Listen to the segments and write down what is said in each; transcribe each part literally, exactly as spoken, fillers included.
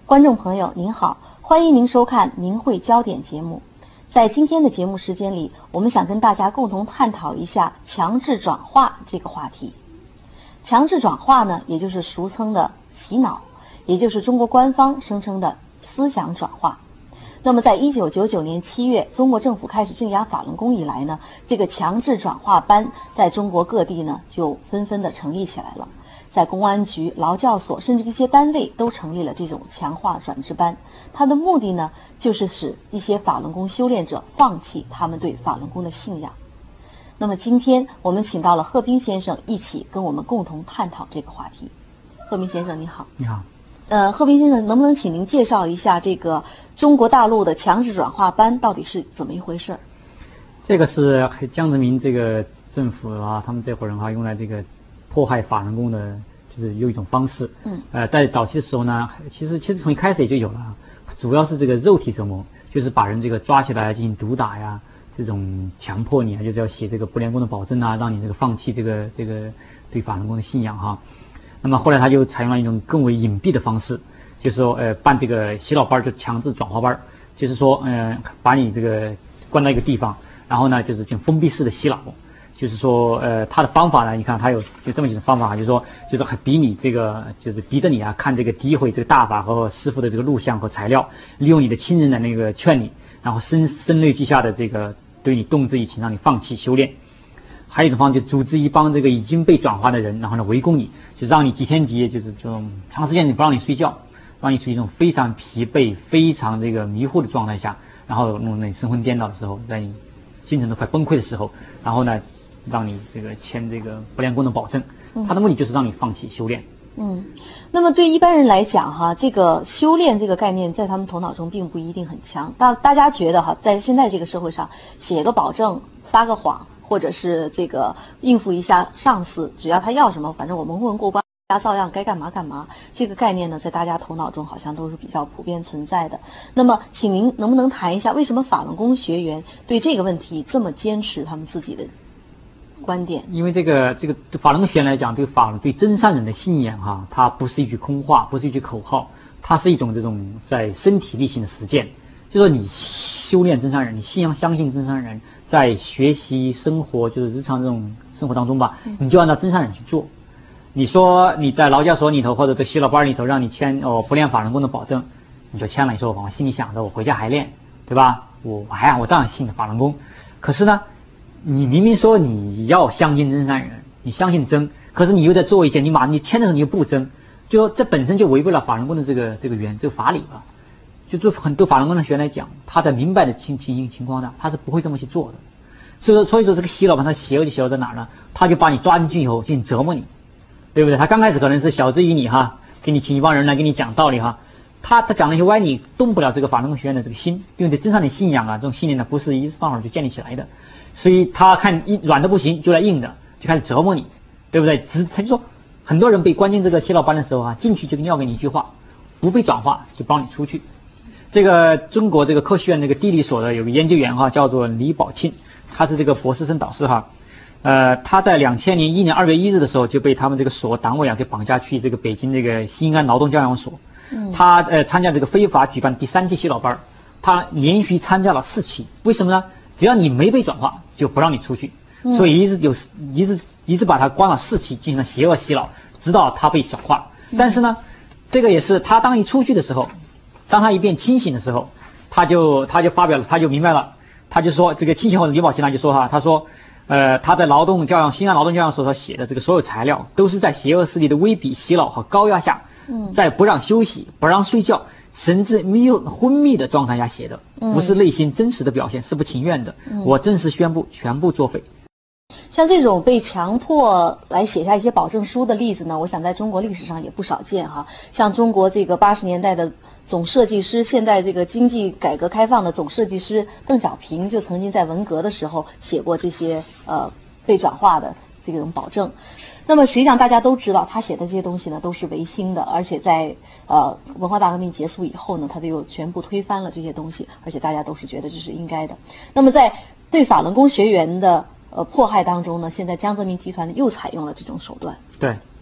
观众朋友您好，欢迎您收看明慧焦点节目。在今天的节目时间里，我们想跟大家共同探讨一下强制转化这个话题。强制转化呢，也就是俗称的洗脑，也就是中国官方声称的思想转化。那么在一九九九年七月，中国政府开始镇压法轮功以来呢，这个强制转化班在中国各地呢就纷纷的成立起来了。在公安局、劳教所甚至一些单位都成立了这种强化转制班，它的目的呢就是使一些法轮功修炼者放弃他们对法轮功的信仰。那么今天我们请到了贺斌先生一起跟我们共同探讨这个话题。贺斌先生你好。 你好。 呃，贺斌先生，能不能请您介绍一下这个中国大陆的强制转化班到底是怎么一回事？ 这个是江泽民这个政府啊，他们这伙人啊，用来这个迫害法轮功的，就是有一种方式。嗯。呃，在早期的时候呢，其实其实从一开始也就有了，主要是这个肉体折磨，就是把人这个抓起来进行毒打呀，这种强迫你啊，就是要写这个不练功的保证啊，让你这个放弃这个这个对法轮功的信仰哈。那么后来他就采用了一种更为隐蔽的方式，就是说呃办这个洗脑班，就强制转化班，就是说呃把你这个关到一个地方，然后呢就是这种封闭式的洗脑，就是说呃他的方法呢，你看他有就这么几种方法，就是说就是还逼你这个就是逼着你啊看这个诋毁这个大法和师傅的这个录像和材料，利用你的亲人的那个劝你，然后声声泪俱下的这个对你动之以情，让你放弃修炼。还有一种方式，就组织一帮这个已经被转化的人，然后呢围攻你，就让你几天几夜，就是这种长时间你不让你睡觉，让你处于一种非常疲惫、非常这个迷糊的状态下，然后弄你神魂颠倒的时候，在你精神都快崩溃的时候，然后呢让你这个签这个不练功的保证，他的目的就是让你放弃修炼。 嗯，那么对一般人来讲哈，这个修炼这个概念在他们头脑中并不一定很强。大大家觉得哈，在现在这个社会上，写个保证、撒个谎，或者是这个应付一下上司，只要他要什么，反正我们问过关，大家照样该干嘛干嘛。这个概念呢，在大家头脑中好像都是比较普遍存在的。那么，请您能不能谈一下，为什么法轮功学员对这个问题这么坚持他们自己的观点？ 因为这个这个对法轮功学员来讲，对法对真善忍的信仰哈，它不是一句空话，不是一句口号，它是一种这种在身体力行的实践。就说你修炼真善忍，你信仰相信真善忍，在学习生活就是日常这种生活当中吧，你就按照真善忍去做。你说你在劳教所里头或者在洗脑班里头让你签哦不练法轮功的保证，你就签了，你说我心里想着我回家还练，对吧？我还呀我当然信法轮功，可是呢你明明说你要相信真善忍，你相信真，可是你又在做一件你马你签的时候你又不真，就说这本身就违背了法轮功的这个这个原这个法理了。就对很多法轮功的学员来讲，他在明白的情情形情况下，他是不会这么去做的。所以说，所以说这个洗脑班他邪恶就邪恶在哪儿呢？他就把你抓进去以后进行折磨你，对不对？他刚开始可能是晓之以理哈，给你请一帮人来给你讲道理哈，他他讲那些歪理动不了这个法轮功学员的这个心，因为这真善的信仰啊，这种信念呢不是一时半会儿就建立起来的，所以他看一软的不行就来硬的，就开始折磨你，对不对？只他就说很多人被关进这个洗脑班的时候啊，进去就尿给你一句话，不被转化就帮你出去。这个中国这个科学院这个地理所的有个研究员哈，叫做李宝庆，他是这个博士生导师哈，呃，他在两千年一年二月一日的时候就被他们这个所党委啊给绑架去这个北京这个新安劳动教养所，嗯，他呃参加这个非法举办第三期洗脑班，他连续参加了四期，为什么呢？只要你没被转化，就不让你出去，嗯，所以一直有一直一直把他关了四期，进行了邪恶洗脑，直到他被转化。但是呢，这个也是他当一出去的时候。当他一变清醒的时候，他就他就发表了，他就明白了，他就说这个清醒后的李宝庆他就说哈，他说，呃，他在劳动教养新安劳动教养所所写的这个所有材料，都是在邪恶势力的威逼洗脑和高压下，嗯，在不让休息、不让睡觉，甚至迷昏迷的状态下写的，不是内心真实的表现，是不情愿的。嗯，我正式宣布全部作废。 像这种被强迫来写下一些保证书的例子呢，我想在中国历史上也不少见哈。像中国这个八十年代的总设计师，现在这个经济改革开放的总设计师邓小平就曾经在文革的时候写过这些呃被转化的这种保证。那么实际上大家都知道，他写的这些东西呢都是违心的，而且在呃文化大革命结束以后呢，他就又全部推翻了这些东西，而且大家都是觉得这是应该的。那么在对法轮功学员的呃迫害当中呢，现在江泽民集团又采用了这种手段。 对，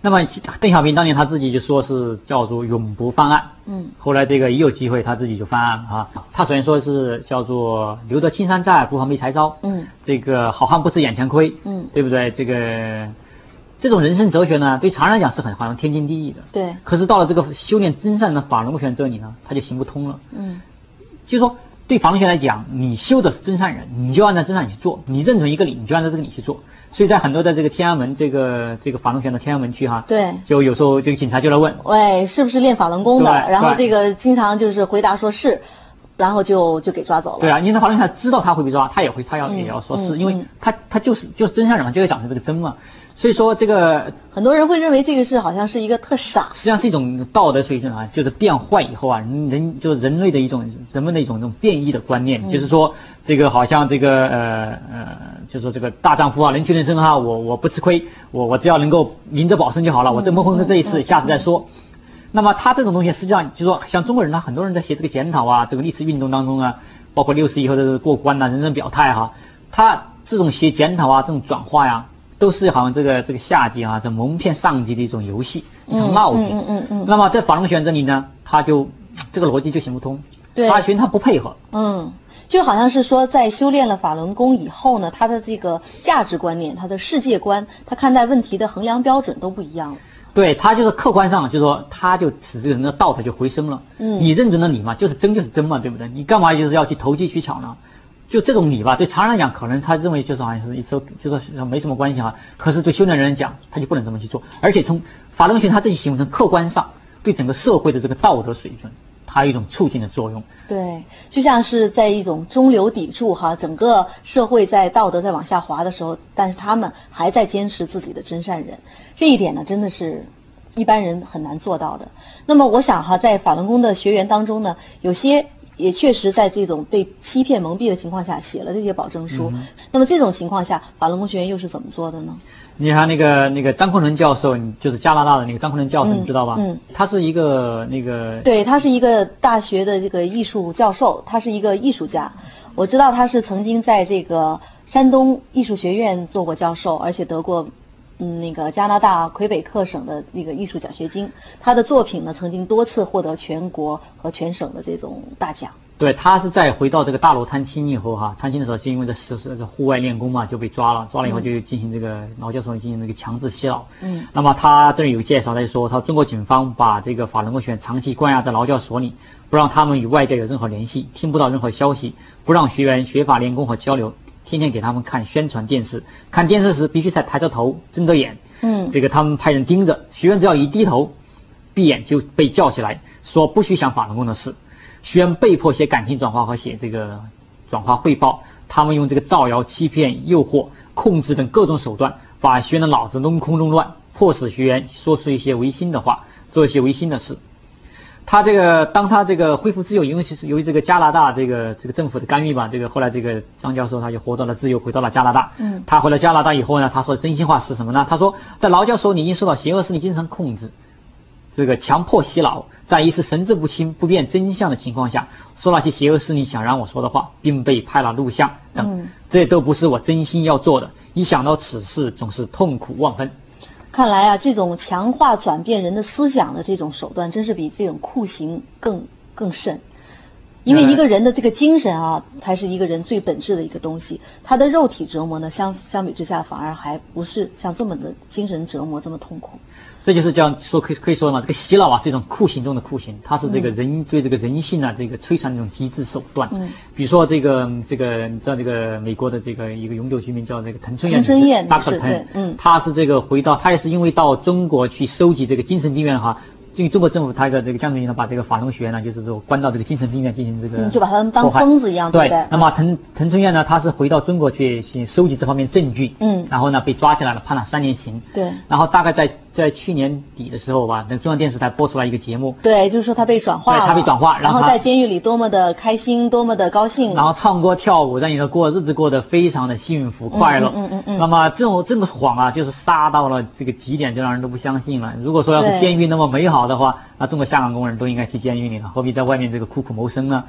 那么邓小平当年他自己就说是叫做永不翻案， 嗯， 后来这个一有机会他自己就翻案了啊。他首先说是叫做留得青山在，不怕没柴烧， 嗯， 这个好汉不吃眼前亏， 嗯， 对不对？这个这种人生哲学呢，对常人来讲是很好像天经地义的， 对。 可是到了这个修炼真善的法轮功学员这里呢，他就行不通了， 嗯， 就是说对法轮学来讲，你修的是真善人，你就按照真善人去做，你认准一个理，你就按照这个理去做。所以在很多的这个天安门这个这个法轮学的天安门区哈， 对， 就有时候这个警察就来问， 喂，是不是练法轮功的？然后这个个经常就是回答说是，然后就就给抓走了。 对啊，因为法轮学知道他会被抓，他也会他要、嗯、也要说是、嗯、因为他他就是就是真善人嘛，就要讲究这个真嘛。所以说这个很多人会认为这个是好像是一个特傻， 实际上是一种道德水准啊，就是变坏以后啊，人就是人类的一种人们的一种这种变异的观念，嗯、就是说这个好像这个呃呃，就是说这个大丈夫啊，人去人生哈、啊，我我不吃亏，我我只要能够明哲保身就好了，嗯、我这蒙混这一次，嗯、下次再说。嗯、那么他这种东西实际上就是说，像中国人他很多人在写这个检讨啊，这个历史运动当中啊，包括六四以后的过关呐、啊，人人表态哈、啊，他这种写检讨啊，这种转化呀。都是好像这个这个下级啊，这蒙骗上级的一种游戏，一种闹剧。 嗯嗯嗯。 那么在法轮学员这里呢，他就这个逻辑就行不通。 对。 法学他不配合。 嗯，就好像是说，在修炼了法轮功以后呢，他的这个价值观念、他的世界观、他看待问题的衡量标准都不一样了。 对，他就是客观上，就是说，他就使这个人的道德就回升了。嗯。你认准了理嘛，就是真就是真嘛，对不对？你干嘛就是要去投机取巧呢？就这种理吧，对常人来讲，可能他认为就是好像是一说，就说没什么关系哈。可是对修炼人讲，他就不能这么去做。而且从法轮学他这些行为从客观上，对整个社会的这个道德水准，它有一种促进的作用。 对，就像是在一种中流砥柱哈，整个社会在道德在往下滑的时候，但是他们还在坚持自己的真善人，这一点呢，真的是一般人很难做到的。那么我想哈，在法轮功的学员当中呢，有些也确实在这种被欺骗蒙蔽的情况下写了这些保证书。嗯、那么这种情况下，法轮功学员又是怎么做的呢？ 你看那个那个张昆仑教授，就是加拿大的那个张昆仑教授， 嗯、 你知道吧？ 嗯， 他是一个那个， 对，他是一个大学的这个艺术教授，他是一个艺术家。我知道他是曾经在这个山东艺术学院做过教授，而且得过嗯，那个加拿大魁北克省的那个艺术奖学金，他的作品呢曾经多次获得全国和全省的这种大奖。 对，他是在回到这个大陆探亲以后哈，探亲的时候是因为这是是户外练功嘛，就被抓了，抓了以后就进行这个劳教所进行这个强制洗脑。嗯。那么他这里有介绍，他就说，他中国警方把这个法轮功学员长期关押在劳教所里，不让他们与外界有任何联系，听不到任何消息，不让学员学法练功和交流。天天给他们看宣传电视，看电视时必须在抬着头睁着眼，嗯，这个他们派人盯着，学员只要一低头闭眼就被叫起来，说不许想法轮功的事。学员被迫写感情转化和写这个转化汇报，他们用这个造谣、欺骗、诱惑、控制等各种手段，把学员的脑子弄空弄乱，迫使学员说出一些违心的话，做一些违心的事。他这个当他这个恢复自由，因为其实由于这个加拿大这个这个政府的干预吧，这个后来这个张教授他就获得了自由，回到了加拿大。嗯，他回到加拿大以后呢，他说真心话是什么呢？他说在劳教所你已经受到邪恶势力精神控制，这个强迫洗脑，在一时神志不清、不辨真相的情况下，说那些邪恶势力想让我说的话，并被拍了录像等，嗯、这都不是我真心要做的。一想到此事，总是痛苦万分。 看来啊，这种强化转变人的思想的这种手段，真是比这种酷刑更更甚。因为一个人的这个精神啊，才是一个人最本质的一个东西。他的肉体折磨呢，相相比之下，反而还不是像这么的精神折磨这么痛苦。 这就是这样说，可以可以说嘛，这个洗脑啊是一种酷刑中的酷刑，它是这个人、嗯、对这个人性啊这个摧残这种极致手段。嗯，比如说这个这个你知道这个美国的这个一个永久居民叫这个滕春燕， 滕春燕大可滕，嗯，他是这个回到他也是因为到中国去收集这个精神病院哈。因为中国政府他的这个将军呢，把这个法轮学员呢，就是说关到这个精神病院进行这个， 嗯，就把他们当疯子一样，对不对？ 那么滕滕春燕呢，他是回到中国去去收集这方面证据，嗯，然后呢被抓起来了，判了三年刑， 对。 然后大概在在去年底的时候吧，那中央电视台播出来一个节目， 对，就是说他被转化了， 对，他被转化， 然后在监狱里多么的开心，多么的高兴， 然后唱歌跳舞，在里头过日子过得非常的幸福快乐， 嗯嗯嗯嗯。 那么这种这个谎啊，就是杀到了这个极点，就让人都不相信了。如果说要是监狱那么美好的话，那中国下岗工人都应该去监狱里了，何必在外面这个苦苦谋生呢？ 对。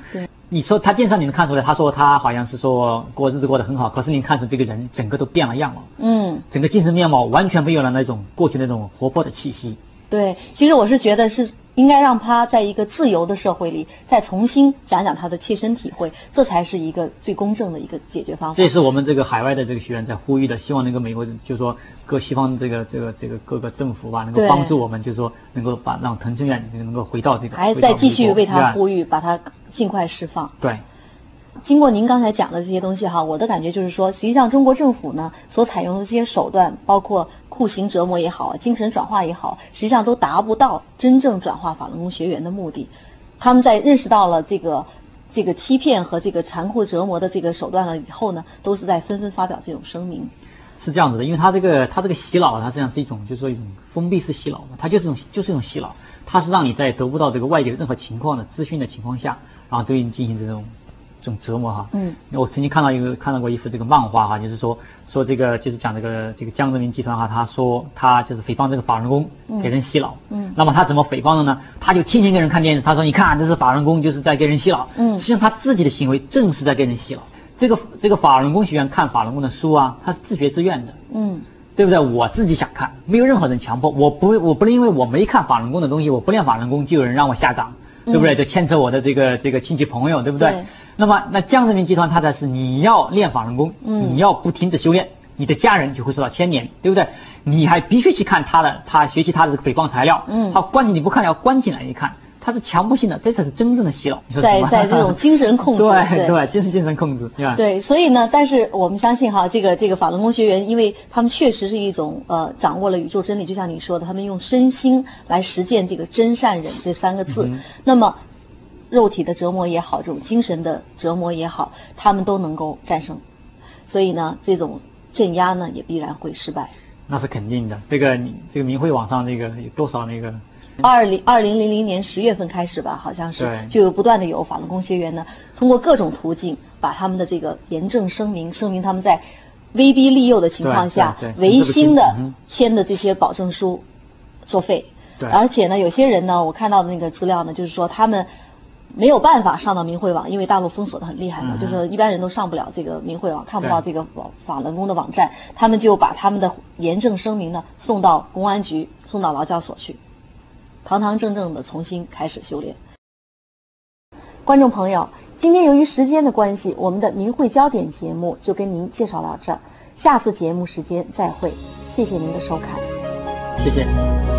你说他电视上你能看出来，他说他好像是说过日子过得很好，可是你看出这个人整个都变了样了， 嗯， 整个精神面貌完全没有了那种过去那种活泼的气息。 对，其实我是觉得是应该让他在一个自由的社会里再重新讲讲他的切身体会，这才是一个最公正的一个解决方法。 这也是我们这个海外的这个学员在呼吁的，希望那个美国就是说各西方这个这个这个各个政府吧，能够帮助我们，就是说能够把让滕春院能够回到这个， 还再继续为他呼吁，把他尽快释放。 对。 经过您刚才讲的这些东西哈，我的感觉就是说，实际上中国政府呢所采用的这些手段，包括酷刑折磨也好，精神转化也好，实际上都达不到真正转化法轮功学员的目的。他们在认识到了这个这个欺骗和这个残酷折磨的这个手段了以后呢，都是在纷纷发表这种声明。 是这样子的，因为他这个他这个洗脑，它实际上是一种就是说一种封闭式洗脑，它就是一种就是一种洗脑，它是让你在得不到这个外界任何情况的资讯的情况下，然后对你进行这种。这种折磨哈， 嗯， 我曾经看到一个看到过一幅这个漫画哈，就是说说这个就是讲这个这个江泽民集团哈，他说他就是诽谤这个法轮功给人洗脑， 嗯， 那么他怎么诽谤的呢？他就天天给人看电视，他说你看这是法轮功就是在给人洗脑， 嗯， 实际上他自己的行为正是在给人洗脑。这个这个法轮功学员看法轮功的书啊，他是自觉自愿的， 嗯， 对不对？我自己想看，没有任何人强迫，我不我不能因为我没看法轮功的东西，我不练法轮功就有人让我下岗。对不对？就牵扯我的这个这个亲戚朋友，对不对？ 对。 那么，那江泽民集团他的是你要练法轮功， 嗯， 你要不停止修炼，你的家人就会受到牵连，对不对？你还必须去看他的，他学习他的诽谤材料， 嗯， 他关进你不看要关进来一看，他是强迫性的，这才是真正的洗脑。 在在这种精神控制， 对对，就是精神控制，对吧？ 对，所以呢，但是我们相信哈，这个这个法轮功学员，因为他们确实是一种呃掌握了宇宙真理，就像你说的，他们用身心来实践这个真善忍这三个字，嗯、那么。肉体的折磨也好，这种精神的折磨也好，他们都能够战胜。所以呢，这种镇压呢，也必然会失败。 那是肯定的。这个你这个明慧网上那个有多少那个？ 二零二零零零年十月份开始吧，好像是就有不断的有法轮功学员呢，通过各种途径把他们的这个严正声明，声明他们在威逼利诱的情况下，违心的签的这些保证书作废。 对。 而且呢，有些人呢，我看到的那个资料呢，就是说他们。没有办法上到明慧网，因为大陆封锁的很厉害嘛，嗯、就是一般人都上不了这个明慧网，看不到这个法轮功的网站，他们就把他们的严正声明呢送到公安局，送到劳教所去，堂堂正正的重新开始修炼。观众朋友，今天由于时间的关系，我们的明慧焦点节目就跟您介绍到这儿，下次节目时间再会，谢谢您的收看， 谢谢。